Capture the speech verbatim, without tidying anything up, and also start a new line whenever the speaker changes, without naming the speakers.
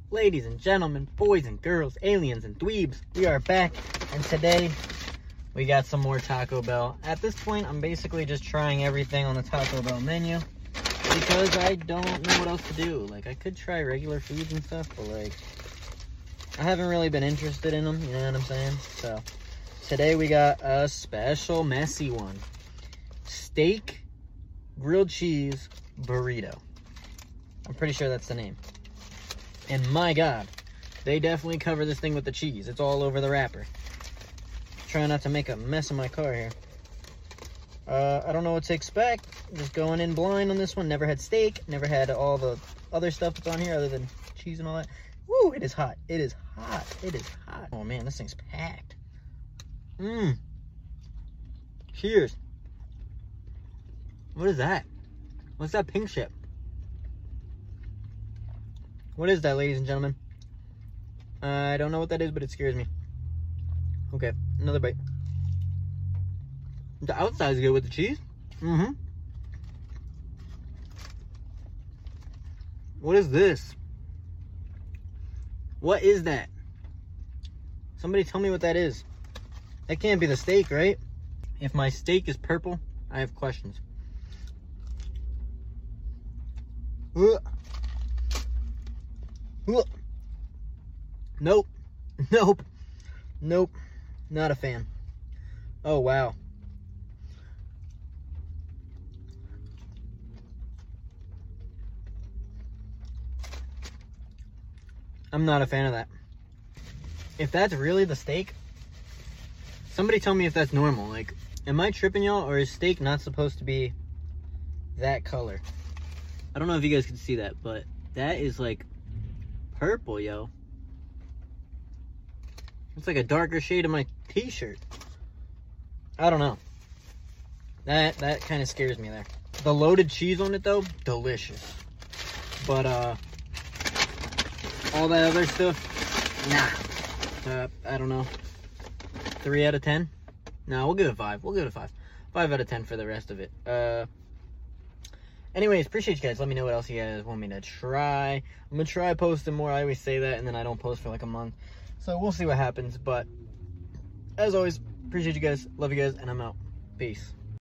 Ladies and gentlemen, boys and girls, aliens and dweebs, we are back, and today we got some more Taco Bell. At this point, I'm basically just trying everything on the Taco Bell menu because I don't know what else to do. Like, I could try regular foods and stuff, but like, I haven't really been interested in them, you know what I'm saying? So, today we got a special messy one. Steak grilled cheese burrito. I'm pretty sure that's the name. And my God, they definitely cover this thing with the cheese. It's all over the wrapper. Trying not to make a mess of my car here. Uh, I don't know what to expect. Just going in blind on this one. Never had steak. Never had all the other stuff that's on here other than cheese and all that. Woo, it is hot. It is hot. It is hot. Oh man, this thing's packed. Mmm. Cheers. What is that? What's that pink shit? What is that, ladies and gentlemen? I don't know what that is, but it scares me. Okay, another bite. The outside is good with the cheese. Mm-hmm. What is this? What is that? Somebody tell me what that is. That can't be the steak, right? If my steak is purple, I have questions. Ugh. Ugh. Nope. Nope. Nope. Not a fan. Oh, wow. I'm not a fan of that. If that's really the steak, somebody tell me if that's normal. Like, am I tripping, y'all, or is steak not supposed to be that color? I don't know if you guys can see that, but that is like purple, yo. It's like a darker shade of my t-shirt. I don't know. That that kind of scares me there. The loaded cheese on it though, delicious. But uh all that other stuff, nah. Uh, I don't know. Three out of ten? No, we'll give it five. We'll give it a five. Five out of ten for the rest of it. Uh Anyways, appreciate you guys. Let me know what else you guys want me to try. I'm going to try posting more. I always say that, and then I don't post for like a month. So we'll see what happens. But as always, appreciate you guys. Love you guys, and I'm out. Peace.